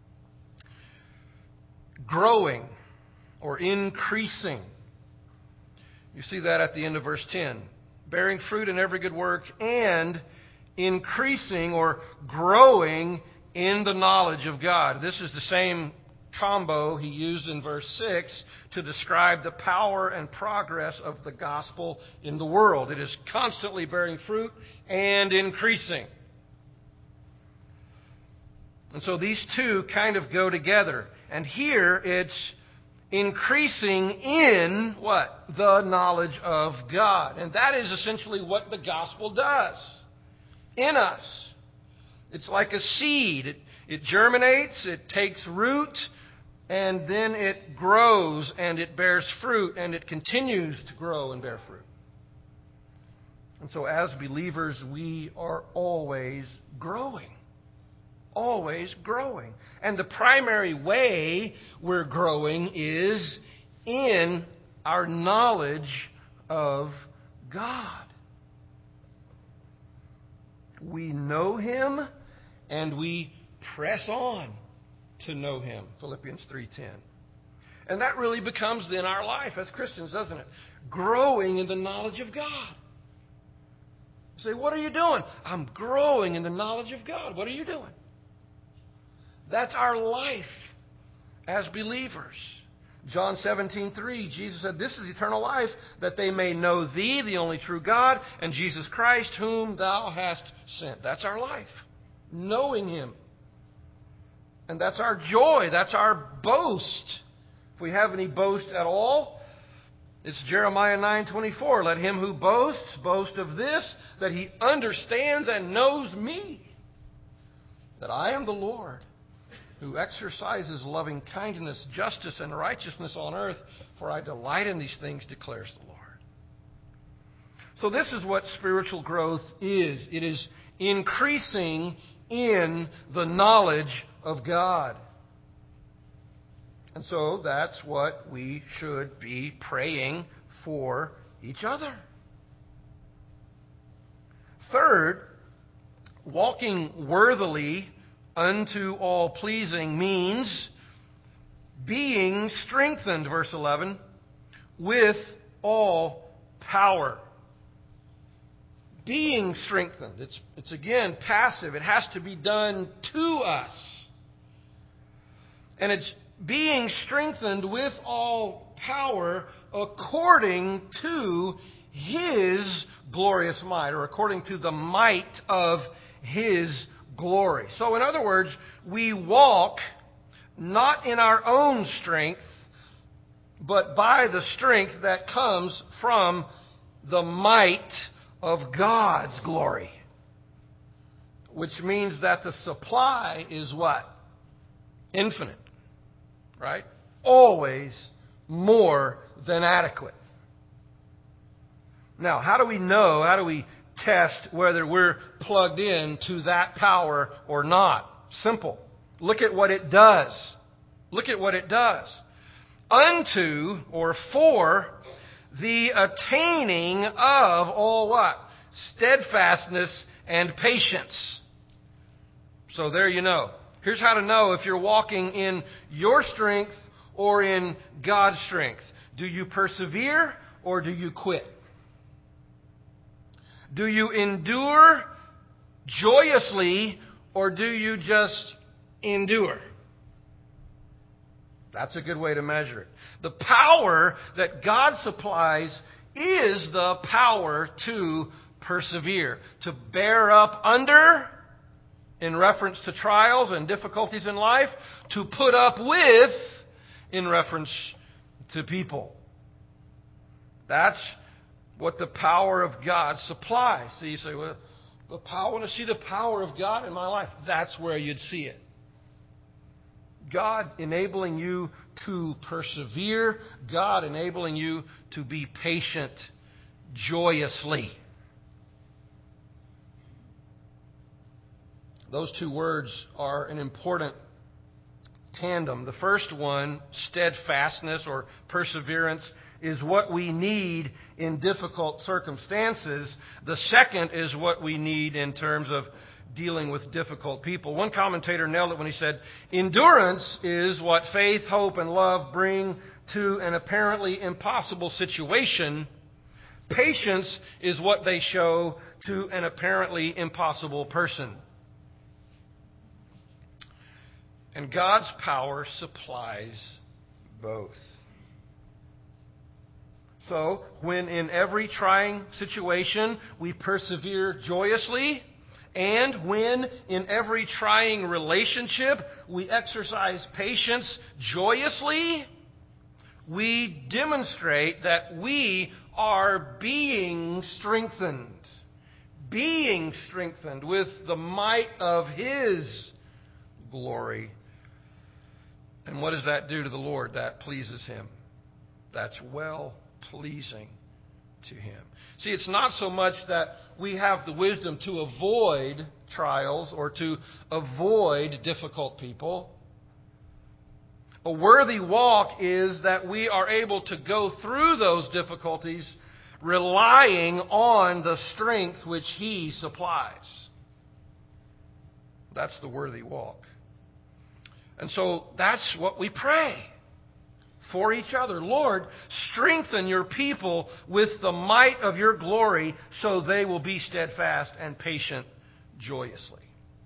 growing or increasing. You see that at the end of verse 10. Bearing fruit in every good work and increasing or growing in the knowledge of God. This is the same combo he used in verse 6 to describe the power and progress of the gospel in the world. It is constantly bearing fruit and increasing. And so these two kind of go together. And here it's increasing in what? The knowledge of God. And that is essentially what the gospel does in us. It's like a seed. It germinates, it takes root, and then it grows and it bears fruit and it continues to grow and bear fruit. And so as believers, we are always growing. Always growing. And the primary way we're growing is in our knowledge of God. We know Him and we press on to know Him. Philippians 3:10. And that really becomes then our life as Christians, doesn't it? Growing in the knowledge of God. You say, what are you doing? I'm growing in the knowledge of God. What are you doing? That's our life as believers. John 17:3, Jesus said, this is eternal life, that they may know Thee, the only true God, and Jesus Christ, whom Thou hast sent. That's our life. Knowing Him. And that's our joy. That's our boast. If we have any boast at all, it's Jeremiah 9:24. Let him who boasts boast of this, that he understands and knows me, that I am the Lord, who exercises loving kindness, justice, and righteousness on earth, for I delight in these things, declares the Lord. So this is what spiritual growth is. It is increasing in the knowledge of God. And so that's what we should be praying for each other. Third, walking worthily unto all pleasing means being strengthened, verse 11, with all power. Being strengthened. It's again passive. It has to be done to us. And it's being strengthened with all power according to His glorious might, or according to the might of His glory. So in other words, we walk not in our own strength, but by the strength that comes from the might of God's glory. Which means that the supply is what? Infinite. Right? Always more than adequate. Now, how do we know, how do we test whether we're plugged in to that power or not? Simple. Look at what it does. Look at what it does. Unto, or for, the attaining of all what? Steadfastness and patience. So there you know. Here's how to know if you're walking in your strength or in God's strength. Do you persevere or do you quit? Do you endure joyously or do you just endure? That's a good way to measure it. The power that God supplies is the power to persevere, to bear up under, in reference to trials and difficulties in life, to put up with, in reference to people. That's what the power of God supplies. So you say, well, I want to see the power of God in my life. That's where you'd see it. God enabling you to persevere. God enabling you to be patient joyously. Those two words are an important tandem. The first one, steadfastness or perseverance, is what we need in difficult circumstances. The second is what we need in terms of dealing with difficult people. One commentator nailed it when he said, endurance is what faith, hope, and love bring to an apparently impossible situation. Patience is what they show to an apparently impossible person. And God's power supplies both. So, when in every trying situation we persevere joyously, and when in every trying relationship we exercise patience joyously, we demonstrate that we are being strengthened. Being strengthened with the might of His glory. And what does that do to the Lord? That pleases Him. That's well-pleasing to Him. See, it's not so much that we have the wisdom to avoid trials or to avoid difficult people. A worthy walk is that we are able to go through those difficulties relying on the strength which He supplies. That's the worthy walk. And so that's what we pray for each other. Lord, strengthen your people with the might of your glory so they will be steadfast and patient joyously.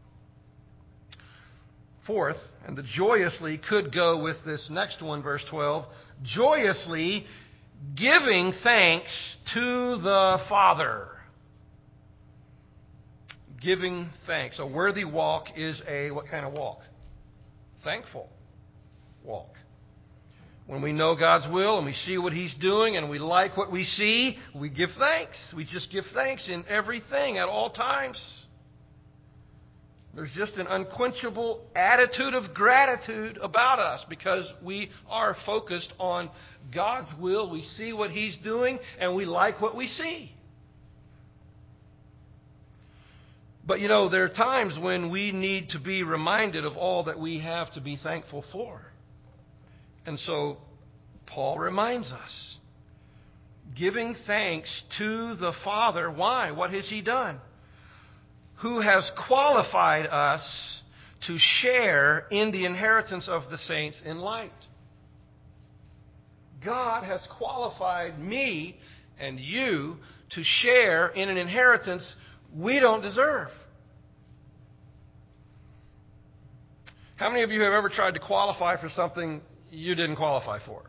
Fourth, and the joyously could go with this next one, verse 12, joyously giving thanks to the Father. Giving thanks. A worthy walk is a, what kind of walk? Thankful walk. When we know God's will and we see what He's doing and we like what we see, we give thanks. We just give thanks in everything at all times. There's just an unquenchable attitude of gratitude about us because we are focused on God's will. We see what He's doing and we like what we see. But you know, there are times when we need to be reminded of all that we have to be thankful for. And so Paul reminds us, giving thanks to the Father. Why? What has He done? Who has qualified us to share in the inheritance of the saints in light. God has qualified me and you to share in an inheritance we don't deserve. How many of you have ever tried to qualify for something you didn't qualify for?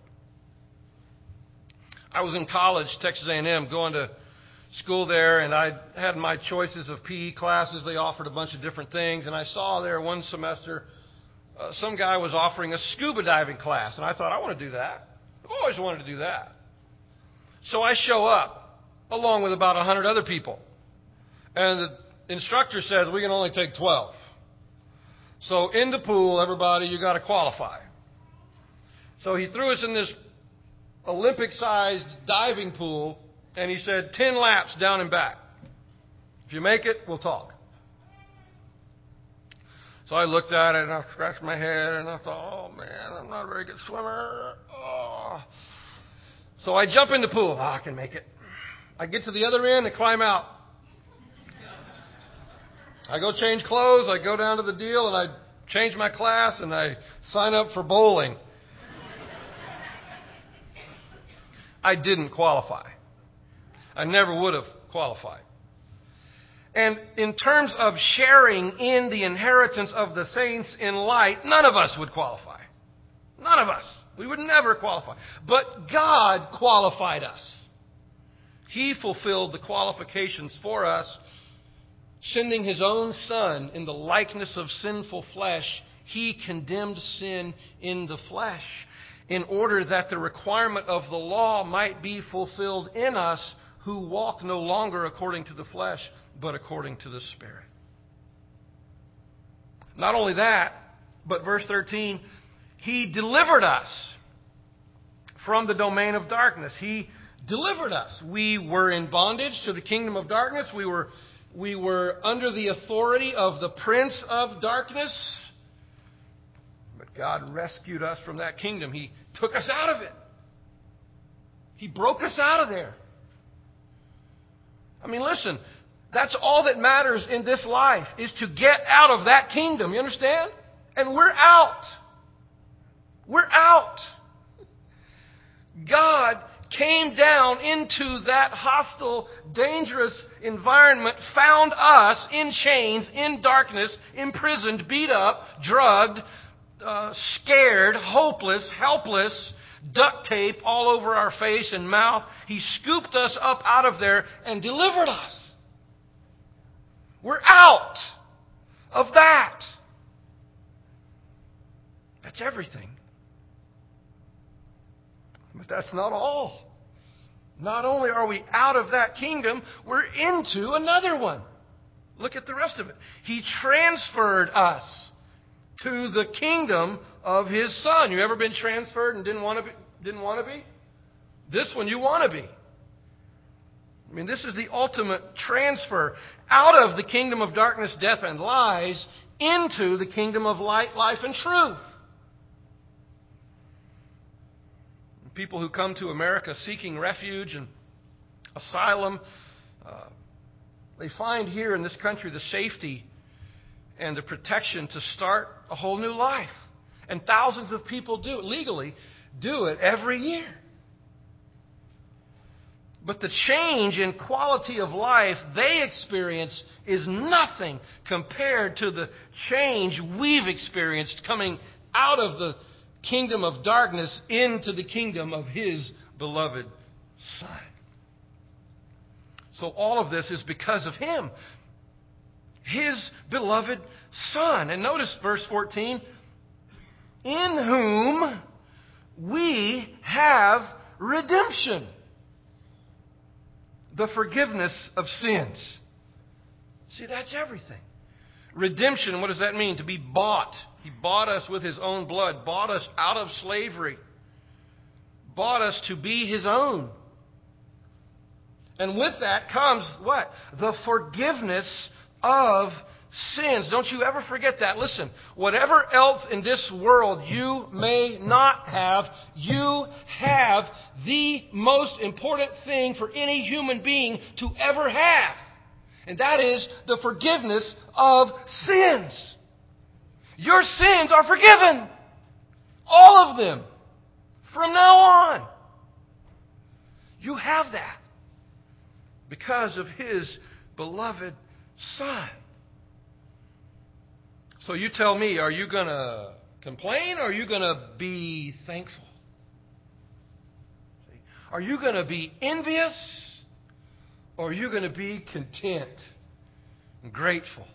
I was in college, Texas A&M, going to school there, and I had my choices of PE classes. They offered a bunch of different things, and I saw there one semester some guy was offering a scuba diving class, and I thought, I want to do that. I've always wanted to do that. So I show up, along with about 100 other people, and the instructor says we can only take 12. So in the pool, everybody, you got to qualify. So he threw us in this Olympic-sized diving pool, and he said 10 laps down and back. If you make it, we'll talk. So I looked at it, and I scratched my head, and I thought, oh, man, I'm not a very good swimmer. Oh. So I jump in the pool. I can make it. I get to the other end and climb out. I go change clothes. I go down to the deal, and I change my class, and I sign up for bowling. I didn't qualify. I never would have qualified. And in terms of sharing in the inheritance of the saints in light, none of us would qualify. None of us. We would never qualify. But God qualified us. He fulfilled the qualifications for us, sending His own Son in the likeness of sinful flesh. He condemned sin in the flesh in order that the requirement of the law might be fulfilled in us who walk no longer according to the flesh, but according to the Spirit. Not only that, but verse 13, He delivered us from the domain of darkness. He delivered us. We were in bondage to the kingdom of darkness. We were under the authority of the prince of darkness. But God rescued us from that kingdom. He took us out of it. He broke us out of there. I mean, listen, that's all that matters in this life, is to get out of that kingdom. You understand? And we're out. We're out. God came down into that hostile, dangerous environment, found us in chains, in darkness, imprisoned, beat up, drugged, scared, hopeless, helpless, duct tape all over our face and mouth. He scooped us up out of there and delivered us. We're out of that. That's everything. But that's not all. Not only are we out of that kingdom, we're into another one. Look at the rest of it. He transferred us to the kingdom of His Son. You ever been transferred and didn't want to be? This one you want to be. I mean, this is the ultimate transfer out of the kingdom of darkness, death, and lies into the kingdom of light, life, and truth. People who come to America seeking refuge and asylum, they find here in this country the safety and the protection to start a whole new life. And thousands of people do it, legally do it every year. But the change in quality of life they experience is nothing compared to the change we've experienced coming out of the kingdom of darkness into the kingdom of His beloved Son. So all of this is because of Him, His beloved Son. And notice verse 14, in whom we have redemption, the forgiveness of sins. See, that's everything. Redemption, what does that mean? To be bought. He bought us with His own blood, bought us out of slavery, bought us to be His own. And with that comes what? The forgiveness of sins. Don't you ever forget that. Listen, whatever else in this world you may not have, you have the most important thing for any human being to ever have. And that is the forgiveness of sins. Your sins are forgiven. All of them. From now on. You have that. Because of His beloved Son. So you tell me, are you going to complain or are you going to be thankful? Are you going to be envious or are you going to be content and grateful?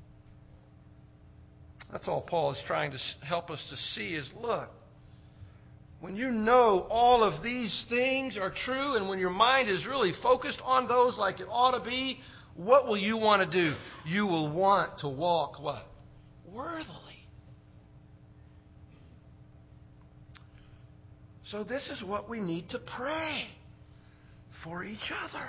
That's all Paul is trying to help us to see is, look, when you know all of these things are true and when your mind is really focused on those like it ought to be, what will you want to do? You will want to walk what? Worthily. So this is what we need to pray for each other.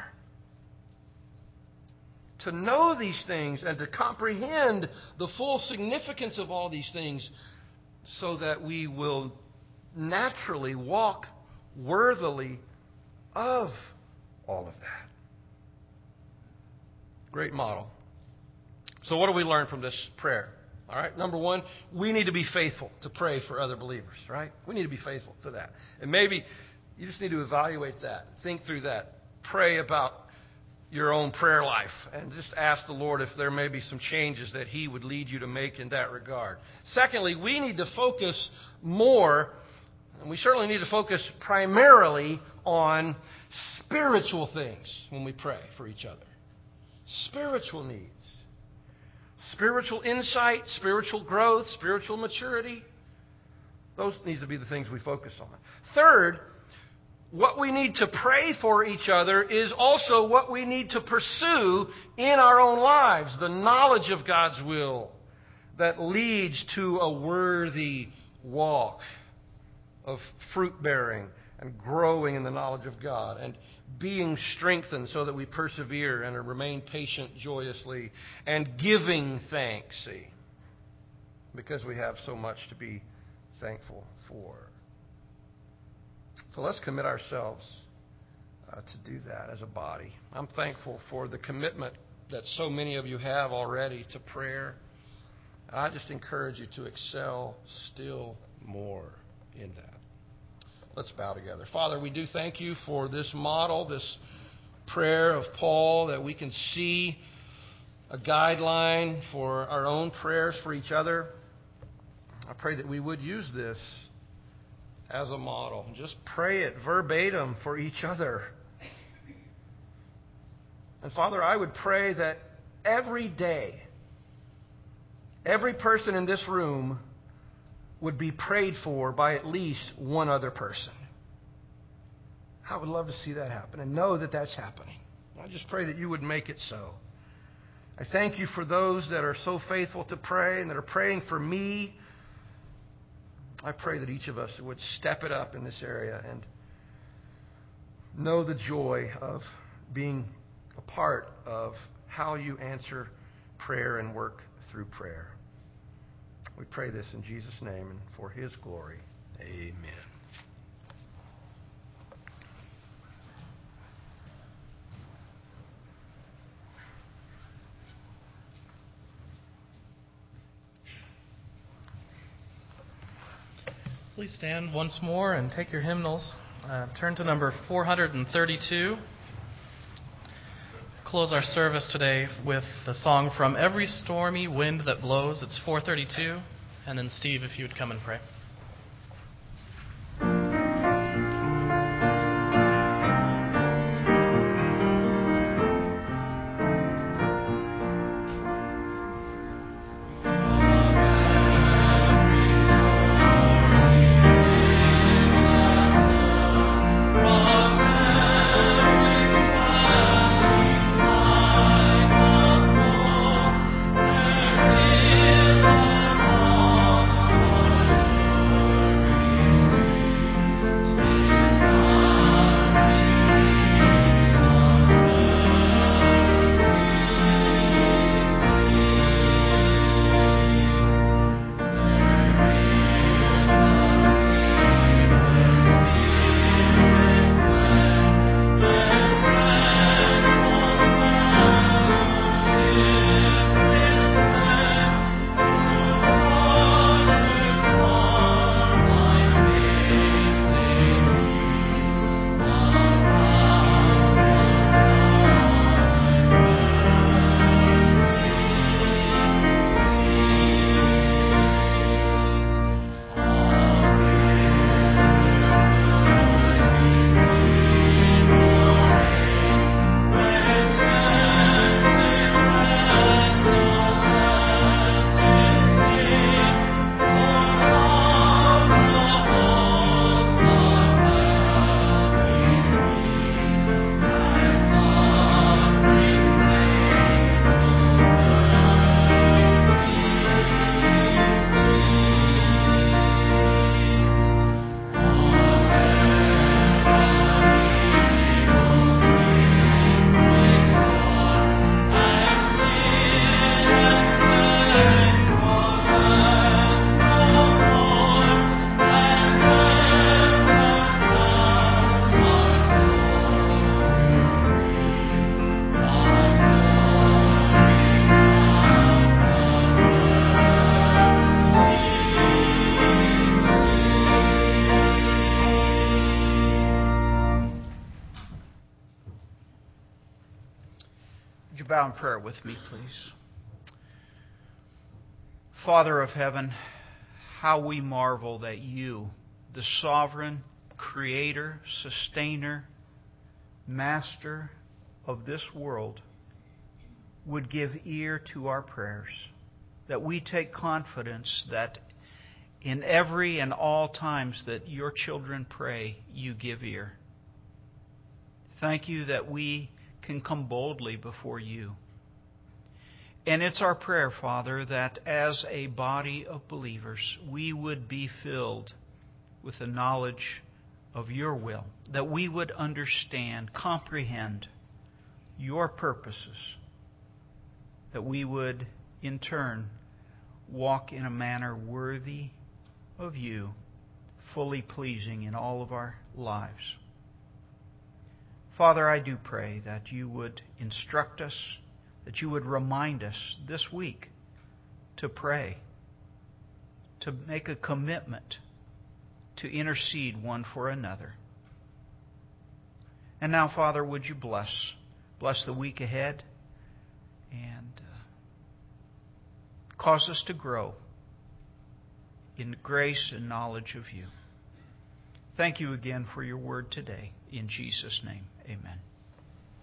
To know these things and to comprehend the full significance of all these things so that we will naturally walk worthily of all of that. Great model. So what do we learn from this prayer? All right, number one, we need to be faithful to pray for other believers, right? We need to be faithful to that. And maybe you just need to evaluate that, think through that, pray about your own prayer life, and just ask the Lord if there may be some changes that He would lead you to make in that regard. Secondly, we need to focus more, and we certainly need to focus primarily on spiritual things when we pray for each other. Spiritual needs. Spiritual insight, spiritual growth, spiritual maturity. Those need to be the things we focus on. Third, what we need to pray for each other is also what we need to pursue in our own lives. The knowledge of God's will that leads to a worthy walk of fruit bearing and growing in the knowledge of God and being strengthened so that we persevere and remain patient joyously and giving thanks, see, because we have so much to be thankful for. So let's commit ourselves to do that as a body. I'm thankful for the commitment that so many of you have already to prayer. I just encourage you to excel still more in that. Let's bow together. Father, we do thank you for this model, this prayer of Paul, that we can see a guideline for our own prayers for each other. I pray that we would use this as a model. Just pray it verbatim for each other. And Father, I would pray that every day, every person in this room would be prayed for by at least one other person. I would love to see that happen and know that that's happening. I just pray that you would make it so. I thank you for those that are so faithful to pray and that are praying for me. I pray that each of us would step it up in this area and know the joy of being a part of how you answer prayer and work through prayer. We pray this in Jesus' name and for His glory. Amen. Please stand once more and take your hymnals. Turn to number 432. Close our service today with the song From Every Stormy Wind That Blows. It's 432. And then Steve, if you would come and pray. Would you bow in prayer with me, please? Father of heaven, how we marvel that you, the sovereign creator, sustainer, master of this world, would give ear to our prayers, that we take confidence that in every and all times that your children pray, you give ear. Thank you that we can come boldly before you. And it's our prayer, Father, that as a body of believers, we would be filled with the knowledge of your will, that we would understand, comprehend your purposes, that we would, in turn, walk in a manner worthy of you, fully pleasing in all of our lives. Father, I do pray that you would instruct us, that you would remind us this week to pray, to make a commitment to intercede one for another. And now, Father, would you bless the week ahead and cause us to grow in grace and knowledge of you. Thank you again for your word today. In Jesus' name, amen.